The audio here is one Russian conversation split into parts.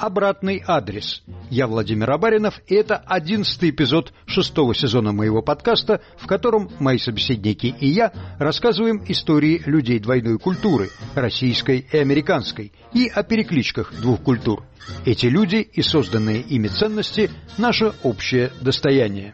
«Обратный адрес». Я Владимир Абаринов, и это 11-й эпизод 6-го сезона моего подкаста, в котором мои собеседники и я рассказываем истории людей двойной культуры, российской и американской, и о перекличках двух культур. Эти люди и созданные ими ценности – наше общее достояние.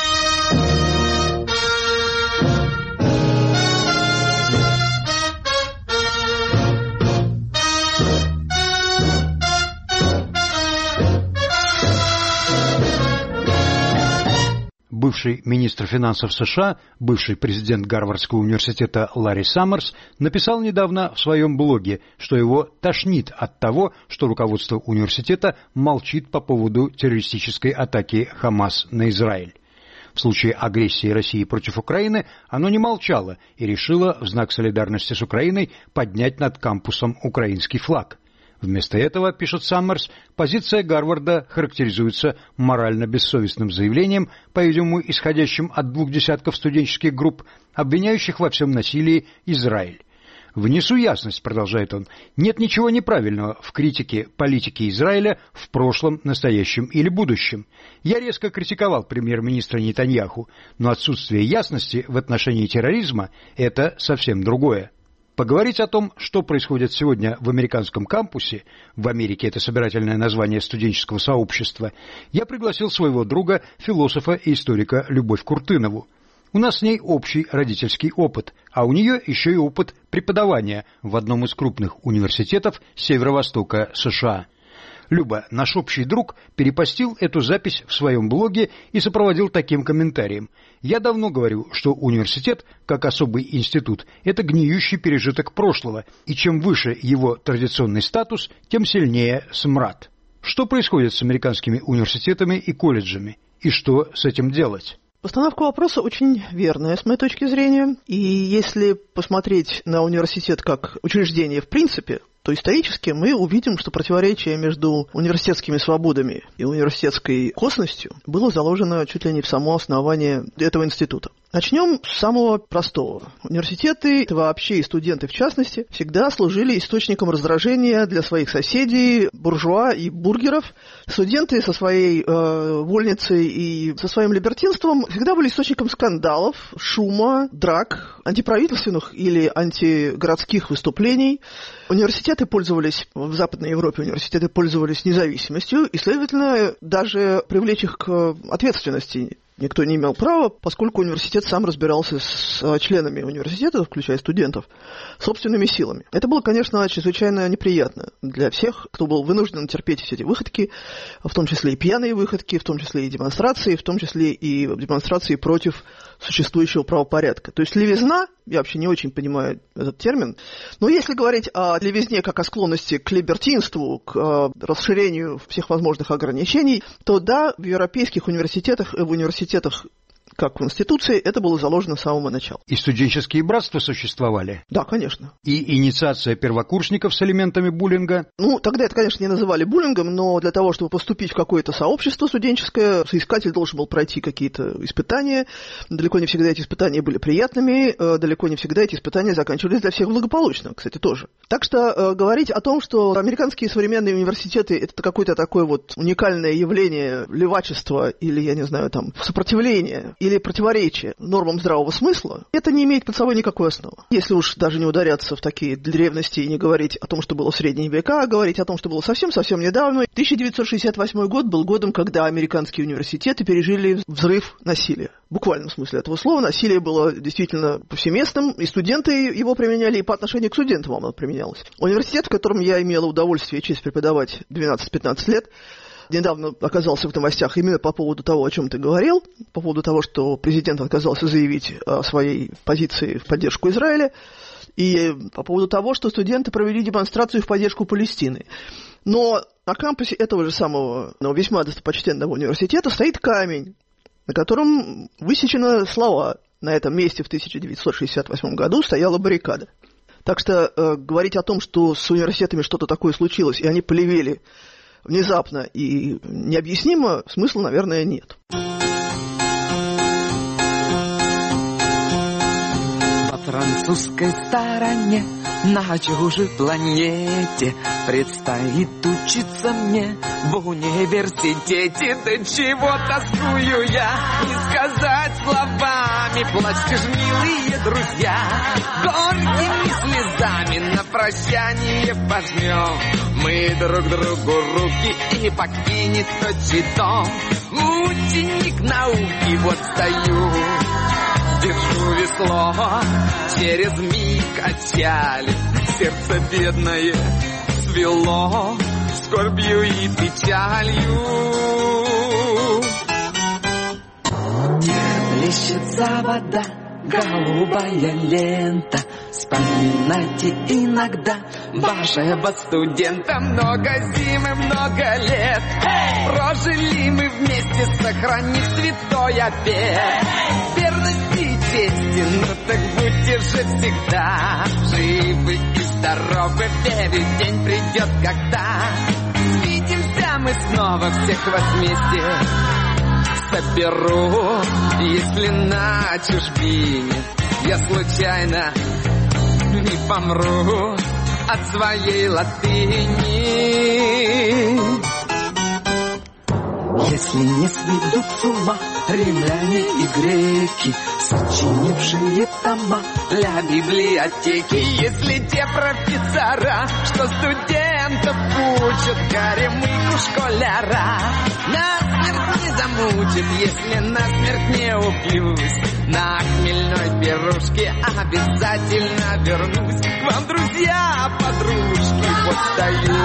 Бывший министр финансов США, бывший президент Гарвардского университета Ларри Саммерс написал недавно в своем блоге, что его тошнит от того, что руководство университета молчит по поводу террористической атаки Хамас на Израиль. В случае агрессии России против Украины оно не молчало и решило в знак солидарности с Украиной поднять над кампусом украинский флаг. Вместо этого, пишет Саммерс, позиция Гарварда характеризуется морально бессовестным заявлением, по-видимому, исходящим от 2 десятков студенческих групп, обвиняющих во всем насилии Израиль. «Внесу ясность», — продолжает он, — «нет ничего неправильного в критике политики Израиля в прошлом, настоящем или будущем. Я резко критиковал премьер-министра Нетаньяху, но отсутствие ясности в отношении терроризма — это совсем другое». Поговорить о том, что происходит сегодня в американском кампусе, в Америке это собирательное название студенческого сообщества, я пригласил своего друга, философа и историка Любовь Куртынову. У нас с ней общий родительский опыт, а у нее еще и опыт преподавания в одном из крупных университетов северо-востока США. Люба, наш общий друг, перепостил эту запись в своем блоге и сопроводил таким комментарием. «Я давно говорю, что университет, как особый институт, это гниющий пережиток прошлого, и чем выше его традиционный статус, тем сильнее смрад». Что происходит с американскими университетами и колледжами, и что с этим делать? Постановка вопроса очень верная, с моей точки зрения. И если посмотреть на университет как учреждение в принципе, то исторически мы увидим, что противоречие между университетскими свободами и университетской косностью было заложено чуть ли не в само основание этого института. Начнем с самого простого. Университеты, вообще и студенты в частности, всегда служили источником раздражения для своих соседей, буржуа и бургеров. Студенты со своей вольницей и со своим либертинством всегда были источником скандалов, шума, драк, антиправительственных или антигородских выступлений. Университеты пользовались, в Западной Европе университеты пользовались независимостью, и, следовательно, даже привлечь их к ответственности никто не имел права, поскольку университет сам разбирался с членами университета, включая студентов, собственными силами. Это было, конечно, чрезвычайно неприятно для всех, кто был вынужден терпеть все эти выходки, в том числе и пьяные выходки, в том числе и демонстрации, в том числе и демонстрации против существующего правопорядка. То есть левизна, я вообще не очень понимаю этот термин, но если говорить о левизне как о склонности к либертинству, к расширению всех возможных ограничений, то да, в европейских университетах и в университетах как в институции, это было заложено с самого начала. И студенческие братства существовали? Да, конечно. И инициация первокурсников с элементами буллинга? Ну, тогда это, конечно, не называли буллингом, но для того, чтобы поступить в какое-то сообщество студенческое, соискатель должен был пройти какие-то испытания. Далеко не всегда эти испытания были приятными, далеко не всегда эти испытания заканчивались для всех благополучно, кстати, тоже. Так что говорить о том, что американские современные университеты – это какое-то такое вот уникальное явление левачества или, я не знаю, там, сопротивления или противоречие нормам здравого смысла, это не имеет под собой никакой основы. Если уж даже не ударяться в такие древности и не говорить о том, что было в средние века, а говорить о том, что было совсем-совсем недавно, 1968 год был годом, когда американские университеты пережили взрыв насилия. В буквальном смысле этого слова. Насилие было действительно повсеместным, и студенты его применяли, и по отношению к студентам оно применялось. Университет, в котором я имела удовольствие и честь преподавать 12-15 лет, недавно оказался в новостях именно по поводу того, о чем ты говорил, по поводу того, что президент отказался заявить о своей позиции в поддержку Израиля, и по поводу того, что студенты провели демонстрацию в поддержку Палестины. Но на кампусе этого же самого, но весьма достопочтенного университета стоит камень, на котором высечены слова: «На этом месте в 1968 году стояла баррикада». Так что говорить о том, что с университетами что-то такое случилось, и они плевели внезапно и необъяснимо, смысла, наверное, нет. французской стороне, на чужой планете, предстоит учиться мне в университете. Да чего тоскую я, не сказать словами, плачьте ж, милые друзья, горькими слезами на прощание пожмем мы друг другу руки и покинет отчий дом. Мученик науки, вот стою, держу весло, через миг отчали, сердце бедное свело скорбью и печалью. Плещется вода, голубая лента, вспоминайте иногда вашего студента. Много зим и много лет прожили мы вместе, сохранив святой обет верности и чести. Ну так будьте же всегда живы и здоровы, верю, день придет, когда свидимся мы снова, всех вас вместе соберу. Если на чужбине я случайно не помру от своей латыни, если не сведут с ума римляне и греки, сочинившие тома для библиотеки, если те профессора, что студентов учат, горемыку школяра насмерть не замучат, если насмерть не убьюсь, на хмельной пирушке обязательно вернусь к вам, друзья, подружки. Вот стою,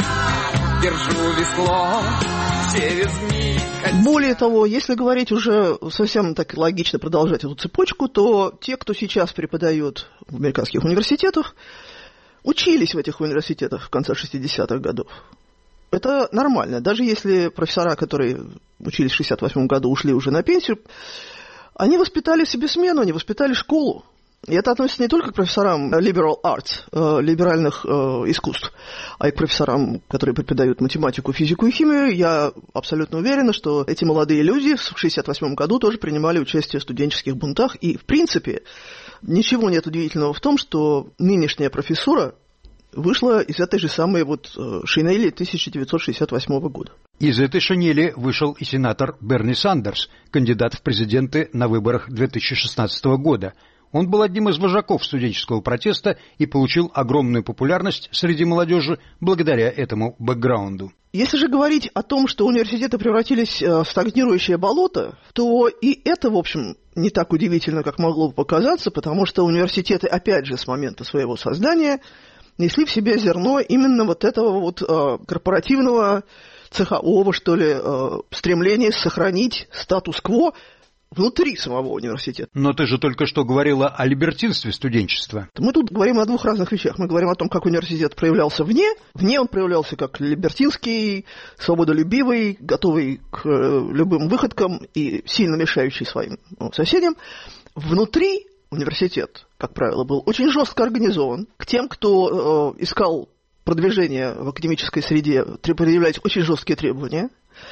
держу весло, через миг. Более того, если говорить уже совсем так логично продолжать эту цепочку, то те, кто сейчас преподает в американских университетах, учились в этих университетах в конце 60-х годов. Это нормально. Даже если профессора, которые учились в 68 году, ушли уже на пенсию, они воспитали себе смену, они воспитали школу. И это относится не только к профессорам liberal arts, либеральных искусств, а и к профессорам, которые преподают математику, физику и химию. Я абсолютно уверена, что эти молодые люди в 1968 году тоже принимали участие в студенческих бунтах. И, в принципе, ничего нет удивительного в том, что нынешняя профессура вышла из этой же самой шинели 1968 года. Из этой шинели вышел и сенатор Берни Сандерс, кандидат в президенты на выборах 2016 года. Он был одним из вожаков студенческого протеста и получил огромную популярность среди молодежи благодаря этому бэкграунду. Если же говорить о том, что университеты превратились в стагнирующее болото, то и это, в общем, не так удивительно, как могло бы показаться, потому что университеты, опять же, с момента своего создания несли в себе зерно именно вот этого корпоративного, цехового, что ли, стремления сохранить статус-кво внутри самого университета. Но ты же только что говорила о либертинстве студенчества. Мы тут говорим о двух разных вещах. Мы говорим о том, как университет проявлялся вне. Вне он проявлялся как либертинский, свободолюбивый, готовый к любым выходкам и сильно мешающий своим соседям. Внутри университет, как правило, был очень жестко организован. К тем, кто искал продвижение в академической среде, предъявлялись очень жесткие требования.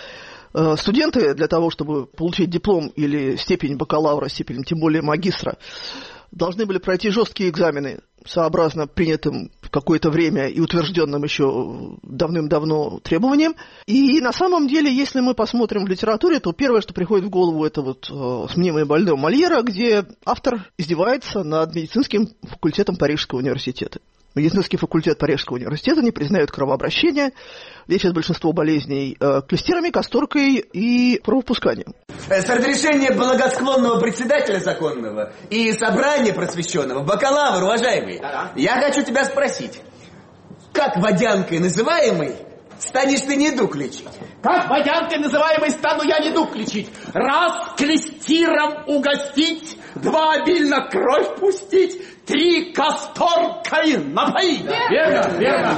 Студенты для того, чтобы получить диплом или степень бакалавра, степень тем более магистра, должны были пройти жесткие экзамены, сообразно принятым в какое-то время и утвержденным еще давным-давно требованиям. И на самом деле, если мы посмотрим в литературе, то первое, что приходит в голову, это с мнимой больной Мольера, где автор издевается над медицинским факультетом Парижского университета. Медицинский факультет Парижского университета не признает кровообращения, лечит большинство болезней клестерами, касторкой и кровопусканием. С разрешения благосклонного председателя законного и собрания просвещенного, бакалавр, уважаемый, я хочу тебя спросить, как водянкой называемый станешь ты недуг лечить? Как водянкой называемой стану я недуг лечить? Раз клестиром угостить, два обильно кровь пустить, три касторкой напоить. Верно, верно.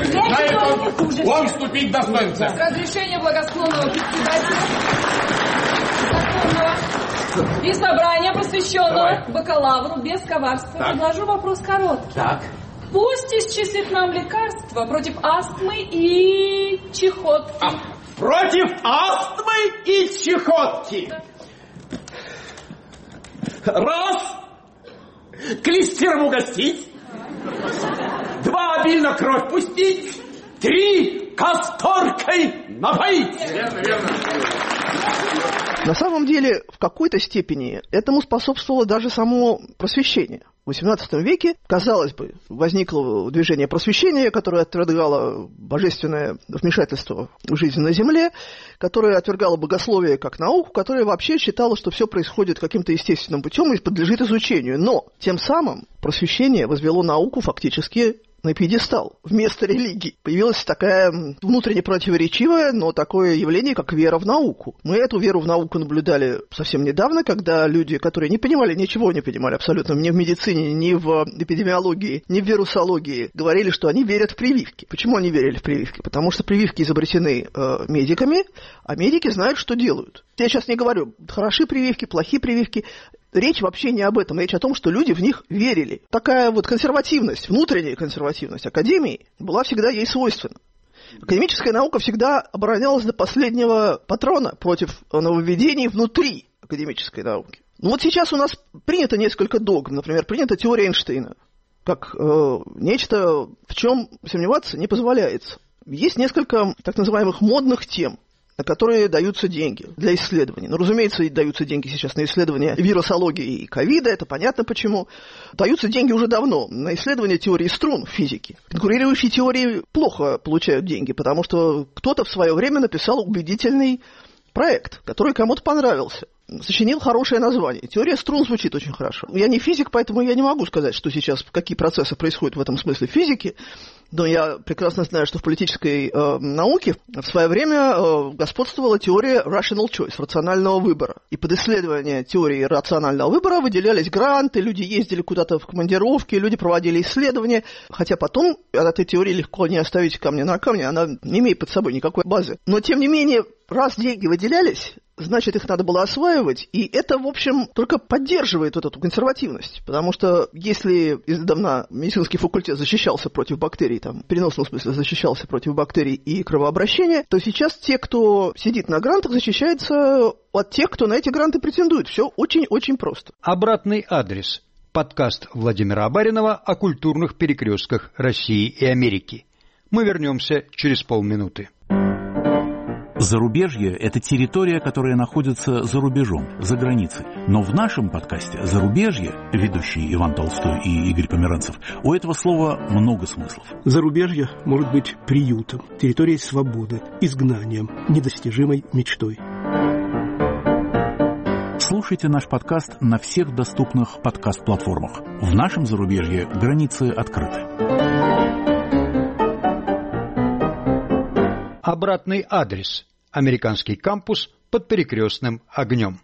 Он вступить достоинство. С разрешения благосклонного председателя законного и собрания посвященного бакалавру без коварства предложу вопрос короткий. Так. Пусть исчислит нам лекарства против астмы и чехотки. Против астмы и чехотки. Раз, клестиром угостить, 2 обильно кровь пустить, 3 касторкой напоить. Верно. На самом деле, в какой-то степени этому способствовало даже само просвещение. В XVIII веке, казалось бы, возникло движение просвещения, которое отвергало божественное вмешательство в жизнь на земле, которое отвергало богословие как науку, которое вообще считало, что все происходит каким-то естественным путем и подлежит изучению. Но тем самым просвещение возвело науку фактически на пьедестал вместо религии. Появилась такая внутренне противоречивое, но такое явление, как вера в науку. Мы эту веру в науку наблюдали совсем недавно, когда люди, которые ничего не понимали абсолютно ни в медицине, ни в эпидемиологии, ни в вирусологии, говорили, что они верят в прививки. Почему они верили в прививки? Потому что прививки изобретены медиками, а медики знают, что делают. Я сейчас не говорю, хорошие прививки, плохие прививки. Речь вообще не об этом. Речь о том, что люди в них верили. Такая вот консервативность, внутренняя консервативность академии была всегда ей свойственна. Академическая наука всегда оборонялась до последнего патрона против нововведений внутри академической науки. Ну вот сейчас у нас принято несколько догм. Например, принята теория Эйнштейна как нечто, в чем сомневаться не позволяется. Есть несколько так называемых модных тем, на которые даются деньги для исследований. Ну, разумеется, даются деньги сейчас на исследования вирусологии и ковида, это понятно почему. Даются деньги уже давно на исследования теории струн в физике. Конкурирующие теории плохо получают деньги, потому что кто-то в свое время написал убедительный проект, который кому-то понравился. Сочинил хорошее название. Теория струн звучит очень хорошо. Я не физик, поэтому я не могу сказать, что сейчас, какие процессы происходят в этом смысле в физике, но я прекрасно знаю, что в политической науке в свое время господствовала теория rational choice, рационального выбора. И под исследование теории рационального выбора выделялись гранты, люди ездили куда-то в командировки, люди проводили исследования, хотя потом от этой теории легко не оставить камня на камне, она не имеет под собой никакой базы. Но, тем не менее, раз деньги выделялись, значит, их надо было осваивать, и это, в общем, только поддерживает вот эту консервативность, потому что если издавна медицинский факультет защищался против бактерий, там, в переносном смысле защищался против бактерий и кровообращения, то сейчас те, кто сидит на грантах, защищаются от тех, кто на эти гранты претендует. Все очень-очень просто. Обратный адрес. Подкаст Владимира Абаринова о культурных перекрестках России и Америки. Мы вернемся через полминуты. Зарубежье – это территория, которая находится за рубежом, за границей. Но в нашем подкасте «Зарубежье», ведущие Иван Толстой и Игорь Померанцев, у этого слова много смыслов. Зарубежье может быть приютом, территорией свободы, изгнанием, недостижимой мечтой. Слушайте наш подкаст на всех доступных подкаст-платформах. В нашем зарубежье границы открыты. Обратный адрес. Американский кампус под перекрестным огнем.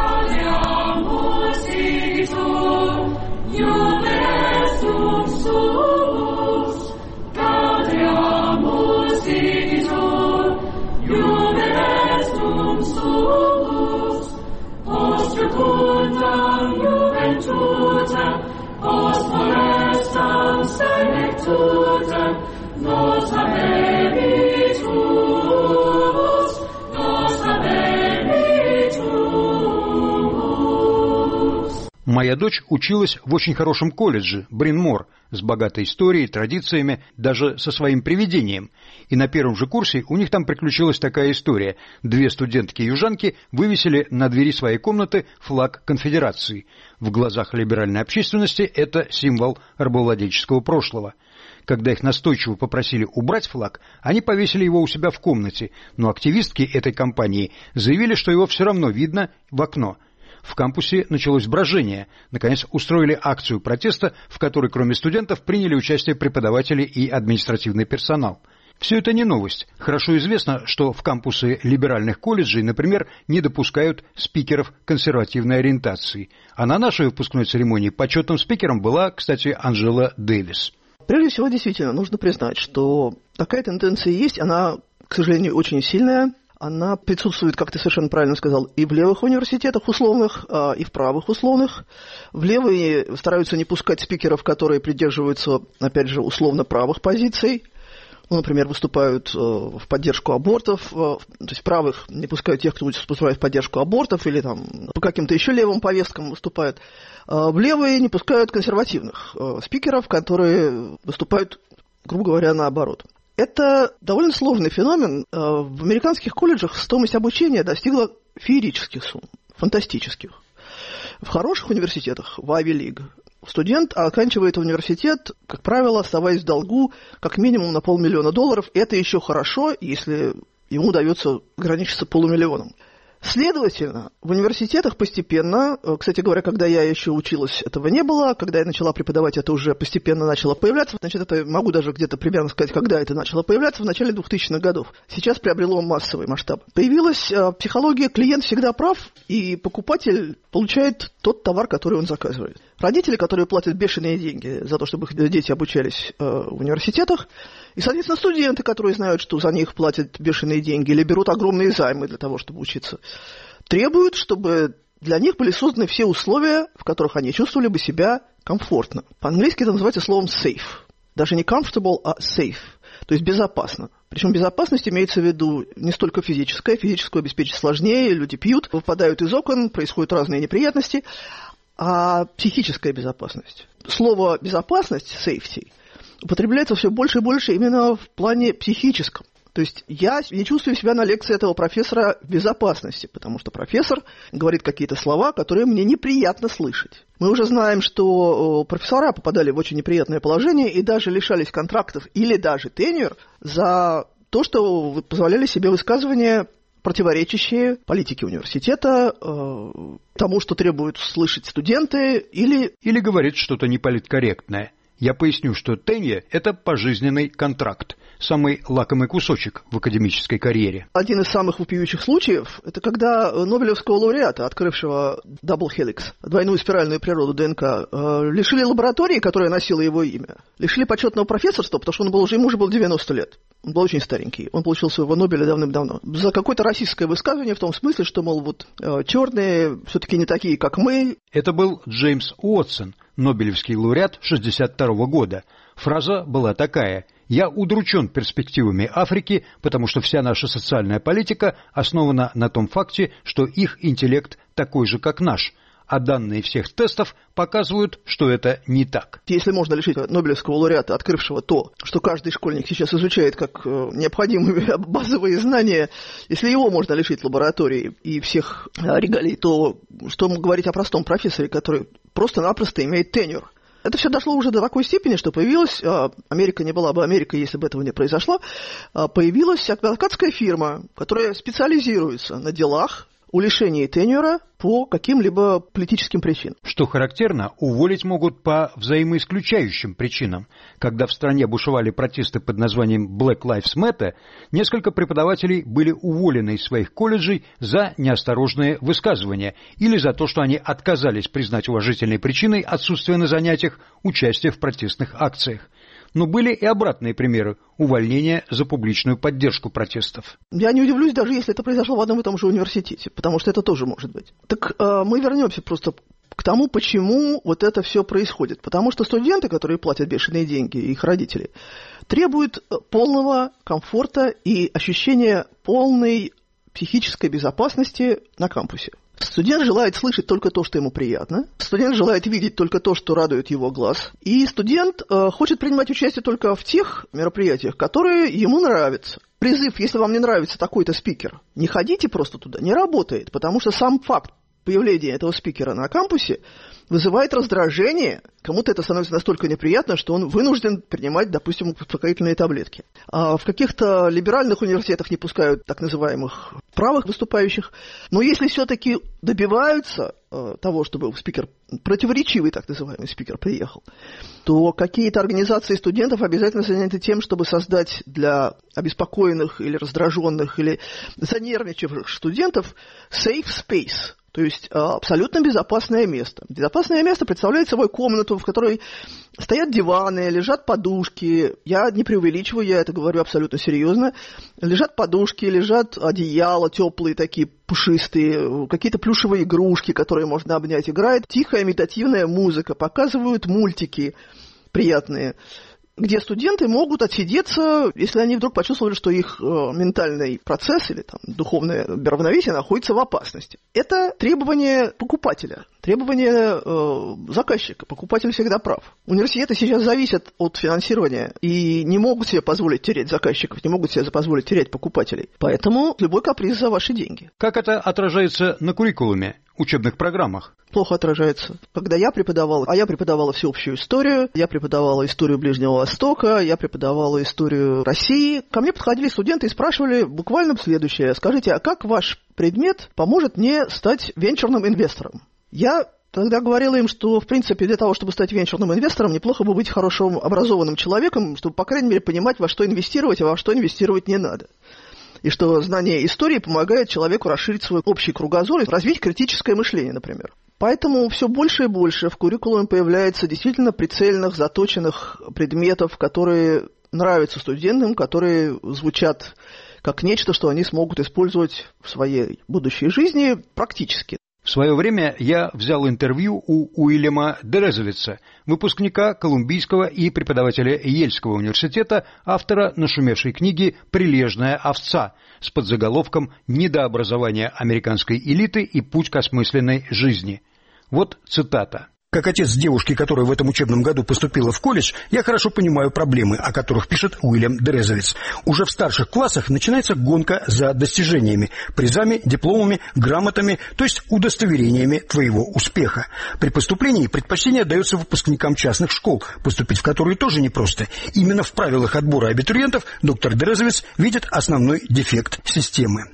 Моя дочь училась в очень хорошем колледже, Брин-Мор, с богатой историей, традициями, даже со своим привидением. И на первом же курсе у них там приключилась такая история. 2 студентки-южанки вывесили на двери своей комнаты флаг конфедерации. В глазах либеральной общественности это символ рабовладельческого прошлого. Когда их настойчиво попросили убрать флаг, они повесили его у себя в комнате, но активистки этой кампании заявили, что его все равно видно в окно. В кампусе началось брожение. Наконец устроили акцию протеста, в которой кроме студентов приняли участие преподаватели и административный персонал. Все это не новость. Хорошо известно, что в кампусы либеральных колледжей, например, не допускают спикеров консервативной ориентации. А на нашей выпускной церемонии почетным спикером была, кстати, Анджела Дэвис. Прежде всего, действительно, нужно признать, что такая тенденция есть, она, к сожалению, очень сильная. Она присутствует, как ты совершенно правильно сказал, и в левых университетах условных, и в правых условных. В левые стараются не пускать спикеров, которые придерживаются, опять же, условно правых позиций. Ну, например, выступают в поддержку абортов, то есть правых не пускают тех, кто выступает в поддержку абортов, или там по каким-то еще левым повесткам выступают. В левые не пускают консервативных спикеров, которые выступают, грубо говоря, наоборот. Это довольно сложный феномен. В американских колледжах стоимость обучения достигла феерических сумм, фантастических. В хороших университетах, в Ivy League, студент оканчивает университет, как правило, оставаясь в долгу как минимум на $500 000. Это еще хорошо, если ему удается ограничиться $500 000. Следовательно, в университетах постепенно, кстати говоря, когда я еще училась, этого не было, когда я начала преподавать, это уже постепенно начало появляться, значит, это могу даже где-то примерно сказать, когда это начало появляться, в начале 2000-х годов. Сейчас приобрело массовый масштаб. Появилась психология «клиент всегда прав», и покупатель получает тот товар, который он заказывает. Родители, которые платят бешеные деньги за то, чтобы их дети обучались в университетах, и, соответственно, студенты, которые знают, что за них платят бешеные деньги или берут огромные займы для того, чтобы учиться, требуют, чтобы для них были созданы все условия, в которых они чувствовали бы себя комфортно. По-английски это называется словом safe. Даже не comfortable, а safe. То есть безопасно. Причем безопасность имеется в виду не столько физическая. Физическую обеспечить сложнее, люди пьют, выпадают из окон, происходят разные неприятности. А психическая безопасность. Слово «безопасность», safety, употребляется все больше и больше именно в плане психическом. То есть я не чувствую себя на лекции этого профессора в безопасности, потому что профессор говорит какие-то слова, которые мне неприятно слышать. Мы уже знаем, что профессора попадали в очень неприятное положение и даже лишались контрактов или даже тенюр за то, что позволяли себе высказывания, противоречащие политике университета, тому, что требуют слышать студенты, или говорит что-то неполиткорректное. Я поясню, что тенье – это пожизненный контракт, самый лакомый кусочек в академической карьере. Один из самых вопиющих случаев – это когда Нобелевского лауреата, открывшего Double Helix, двойную спиральную природу ДНК, лишили лаборатории, которая носила его имя, лишили почетного профессорства, потому что ему уже было 90 лет. Он был очень старенький. Он получил своего Нобеля давным-давно. За какое-то расистское высказывание в том смысле, что, мол, вот черные все-таки не такие, как мы. Это был Джеймс Уотсон, Нобелевский лауреат 1962 года. Фраза была такая: «Я удручен перспективами Африки, потому что вся наша социальная политика основана на том факте, что их интеллект такой же, как наш». А данные всех тестов показывают, что это не так. Если можно лишить Нобелевского лауреата, открывшего то, что каждый школьник сейчас изучает как необходимые базовые знания, если его можно лишить лаборатории и всех регалий, то что говорить о простом профессоре, который просто-напросто имеет тенюр? Это все дошло уже до такой степени, что появилась, Америка не была бы Америкой, если бы этого не произошло, появилась адвокатская фирма, которая специализируется на делах о лишении тенюра по каким-либо политическим причинам. Что характерно, уволить могут по взаимоисключающим причинам. Когда в стране бушевали протесты под названием Black Lives Matter, несколько преподавателей были уволены из своих колледжей за неосторожные высказывания или за то, что они отказались признать уважительной причиной отсутствия на занятиях участия в протестных акциях. Но были и обратные примеры увольнения за публичную поддержку протестов. Я не удивлюсь, даже если это произошло в одном и том же университете, потому что это тоже может быть. Так мы вернемся просто к тому, почему вот это все происходит. Потому что студенты, которые платят бешеные деньги, их родители, требуют полного комфорта и ощущения полной психической безопасности на кампусе. Студент желает слышать только то, что ему приятно. Студент желает видеть только то, что радует его глаз. И студент хочет принимать участие только в тех мероприятиях, которые ему нравятся. Призыв, если вам не нравится такой-то спикер, не ходите просто туда, не работает, потому что сам факт появления этого спикера на кампусе вызывает раздражение. Кому-то это становится настолько неприятно, что он вынужден принимать, допустим, успокоительные таблетки. А в каких-то либеральных университетах не пускают так называемых правых выступающих. Но если все-таки добиваются того, чтобы спикер, противоречивый так называемый спикер, приехал, то какие-то организации студентов обязательно заняты тем, чтобы создать для обеспокоенных или раздраженных или занервничавших студентов safe space. То есть абсолютно безопасное место. Безопасное место представляет собой комнату, в которой стоят диваны, лежат подушки. Я не преувеличиваю, я это говорю абсолютно серьезно. Лежат подушки, лежат одеяла теплые такие, пушистые, какие-то плюшевые игрушки, которые можно обнять. Играет тихая медитативная музыка, показывают мультики приятные. где студенты могут отсидеться, если они вдруг почувствовали, что их ментальный процесс или там, духовное равновесие находится в опасности. Это требование покупателя, требование заказчика. Покупатель всегда прав. Университеты сейчас зависят от финансирования и не могут себе позволить терять заказчиков, не могут себе позволить терять покупателей. Поэтому любой каприз за ваши деньги. Как это отражается на куррикулуме, учебных программах? Плохо отражается. Когда я преподавала, а я преподавала всеобщую историю, я преподавала историю Ближнего Востока, я преподавала историю России, ко мне подходили студенты и спрашивали буквально следующее. Скажите, а как ваш предмет поможет мне стать венчурным инвестором? Я тогда говорила им, что, в принципе, для того, чтобы стать венчурным инвестором, неплохо бы быть хорошим образованным человеком, чтобы, по крайней мере, понимать, во что инвестировать, а во что инвестировать не надо. И что знание истории помогает человеку расширить свой общий кругозор и развить критическое мышление, например. Поэтому все больше и больше в куррикулуме появляется действительно прицельных, заточенных предметов, которые нравятся студентам, которые звучат как нечто, что они смогут использовать в своей будущей жизни практически. В свое время я взял интервью у Уильяма Дерезовица, выпускника Колумбийского и преподавателя Йельского университета, автора нашумевшей книги «Прилежная овца» с подзаголовком «Недообразование американской элиты и путь к осмысленной жизни». Вот цитата. Как отец девушки, которая в этом учебном году поступила в колледж, я хорошо понимаю проблемы, о которых пишет Уильям Дерезовиц. Уже в старших классах начинается гонка за достижениями, призами, дипломами, грамотами, то есть удостоверениями твоего успеха. При поступлении предпочтение дается выпускникам частных школ, поступить в которые тоже непросто. Именно в правилах отбора абитуриентов доктор Дерезовиц видит основной дефект системы.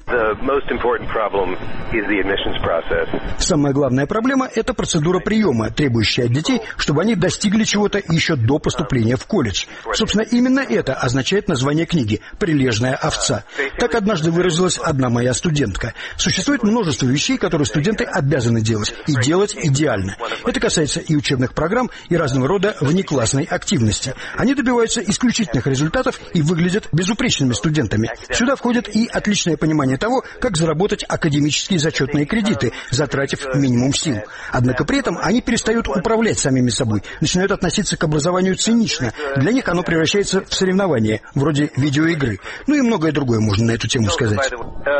Самая главная проблема – это процедура приема, требующая от детей, чтобы они достигли чего-то еще до поступления в колледж. Собственно, именно это означает название книги «Прилежная овца». Так однажды выразилась одна моя студентка. Существует множество вещей, которые студенты обязаны делать, и делать идеально. Это касается и учебных программ, и разного рода внеклассной активности. Они добиваются исключительных результатов и выглядят безупречными студентами. Сюда входит и отличное понимание того, как заработать академические зачетные кредиты, затратив минимум сил. Однако при этом они перестают управлять самими собой, начинают относиться к образованию цинично. Для них оно превращается в соревнование, вроде видеоигры. Ну и многое другое можно на эту тему сказать.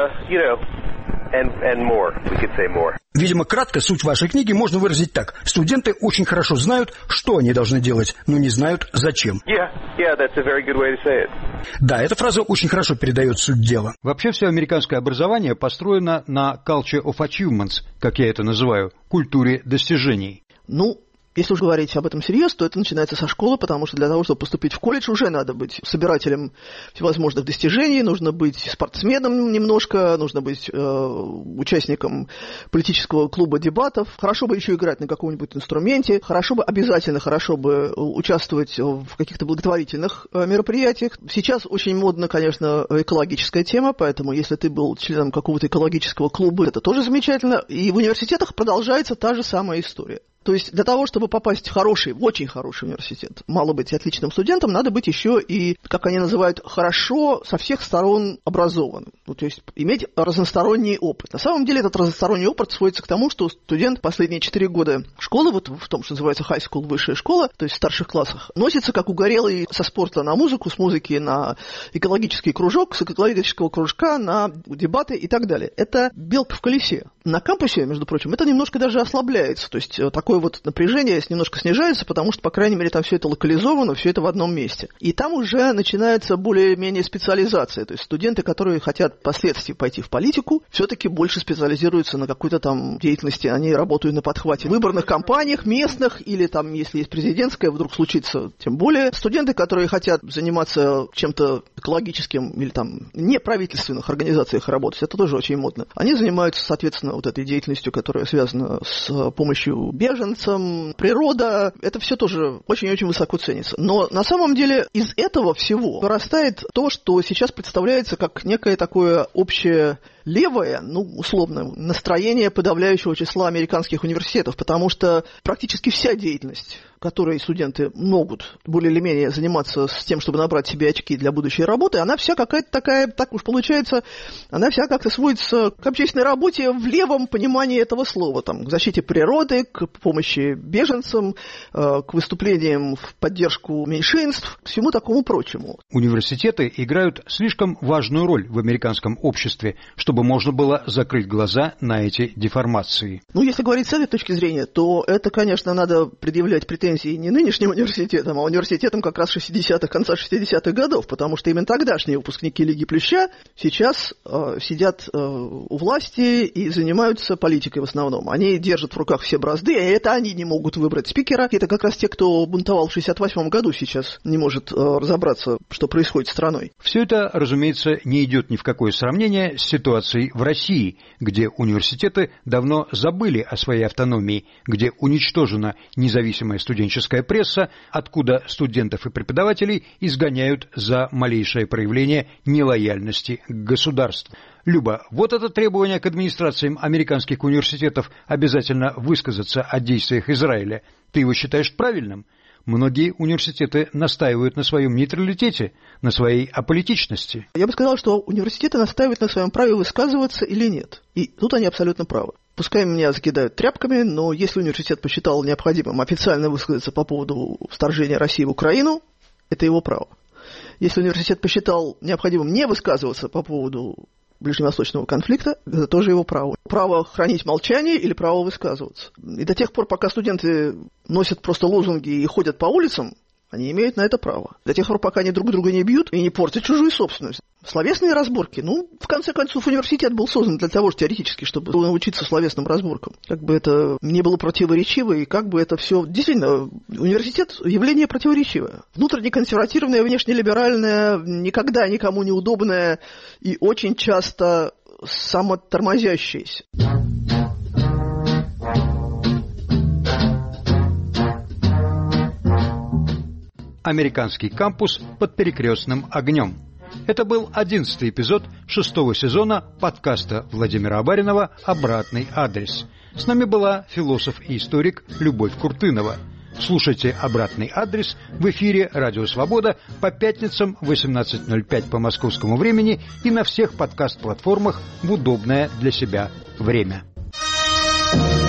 Видимо, кратко суть вашей книги можно выразить так. Студенты очень хорошо знают, что они должны делать, но не знают, зачем. Да, эта фраза очень хорошо передает суть дела. Вообще все американское образование построено на culture of achievements, как я это называю, культуре достижений. Ну, если уж говорить об этом всерьез, то это начинается со школы, потому что для того, чтобы поступить в колледж, уже надо быть собирателем всевозможных достижений, нужно быть спортсменом немножко, нужно быть участником политического клуба дебатов, хорошо бы еще играть на каком-нибудь инструменте, обязательно хорошо бы участвовать в каких-то благотворительных мероприятиях. Сейчас очень модна, конечно, экологическая тема, поэтому если ты был членом какого-то экологического клуба, это тоже замечательно. И в университетах продолжается та же самая история. То есть для того, чтобы попасть в очень хороший университет, мало быть отличным студентом, надо быть еще и, как они называют, хорошо со всех сторон образованным. Ну, то есть иметь разносторонний опыт. На самом деле этот разносторонний опыт сводится к тому, что студент последние 4 года школы, вот в том, что называется high school, высшая школа, то есть в старших классах, носится как угорелый со спорта на музыку, с музыки на экологический кружок, с экологического кружка на дебаты и так далее. Это белка в колесе. На кампусе, между прочим, это немножко даже ослабляется. То есть такое вот напряжение немножко снижается, потому что, по крайней мере, там все это локализовано, все это в одном месте. И там уже начинается более-менее специализация. То есть студенты, которые хотят впоследствии пойти в политику, все-таки больше специализируются на какой-то там деятельности. Они работают на подхвате в выборных кампаниях местных, или там, если есть президентская, вдруг случится, тем более. Студенты, которые хотят заниматься чем-то экологическим или там неправительственных организациях работать, это тоже очень модно. Они занимаются, соответственно, вот этой деятельностью, которая связана с помощью беженцам, природа, это все тоже очень-очень высоко ценится. Но на самом деле из этого всего вырастает то, что сейчас представляется как некое такое общее левое, условно, настроение подавляющего числа американских университетов, потому что практически вся деятельность, которой студенты могут более или менее заниматься с тем, чтобы набрать себе очки для будущей работы, она вся какая-то такая, так уж получается, она вся как-то сводится к общественной работе в левом понимании этого слова, к защите природы, к помощи беженцам, к выступлениям в поддержку меньшинств, к всему такому прочему. Университеты играют слишком важную роль в американском обществе, чтобы можно было закрыть глаза на эти деформации. Если говорить с этой точки зрения, то это, конечно, надо предъявлять претензии не нынешним университетам, а университетам как раз 60-х, конца 60-х годов, потому что именно тогдашние выпускники Лиги Плюща сейчас сидят у власти и занимаются политикой в основном. Они держат в руках все бразды, и это они не могут выбрать спикера. Это как раз те, кто бунтовал в 68-м году, сейчас не может разобраться, что происходит с страной. Все это, разумеется, не идет ни в какое сравнение с ситуацией в России, где университеты давно забыли о своей автономии, где уничтожена независимая студенческая пресса, откуда студентов и преподавателей изгоняют за малейшее проявление нелояльности к государству. Люба, вот это требование к администрациям американских университетов обязательно высказаться о действиях Израиля. Ты его считаешь правильным? Многие университеты настаивают на своем нейтралитете, на своей аполитичности. Я бы сказал, что университеты настаивают на своем праве высказываться или нет. И тут они абсолютно правы. Пускай меня закидают тряпками, но если университет посчитал необходимым официально высказаться по поводу вторжения России в Украину, это его право. Если университет посчитал необходимым не высказываться по поводу ближневосточного конфликта, это тоже его право. Право хранить молчание или право высказываться. И до тех пор, пока студенты носят просто лозунги и ходят по улицам, они имеют на это право. До тех пор, пока они друг друга не бьют и не портят чужую собственность. Словесные разборки. В конце концов, университет был создан для того, теоретически, чтобы научиться словесным разборкам. Как бы это не было противоречиво, и как бы это все... Действительно, университет – явление противоречивое. Внутренне консервативное, внешне либеральное, никогда никому не удобное и очень часто самотормозящееся. Американский кампус под перекрестным огнем. Это был 11-й эпизод 6-го сезона подкаста Владимира Абаринова «Обратный адрес». С нами была философ и историк Любовь Куртынова. Слушайте «Обратный адрес» в эфире «Радио Свобода» по пятницам в 18:05 по московскому времени и на всех подкаст-платформах в удобное для себя время.